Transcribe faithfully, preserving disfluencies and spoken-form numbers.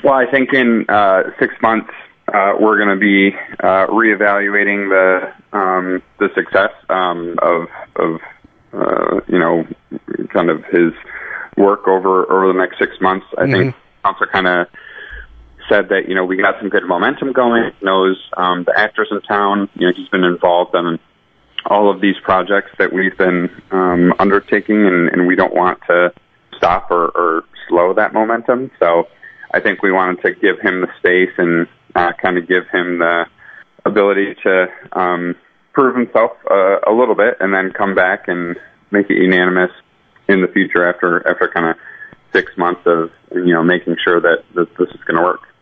Well, I think in uh, six months uh, we're going to be uh, reevaluating the um, the success um, of of uh, you know kind of his work over over the next six months. I mm-hmm. think council kind of said that you know we got some good momentum going. Knows um, the actors in town. You know he's been involved in all of these projects that we've been um, undertaking, and, and we don't want to stop or, or slow that momentum. So I think we wanted to give him the space and uh, kind of give him the ability to um, prove himself uh, a little bit, and then come back and make it unanimous in the future after after kind of six months of you know making sure that, that this is going to work.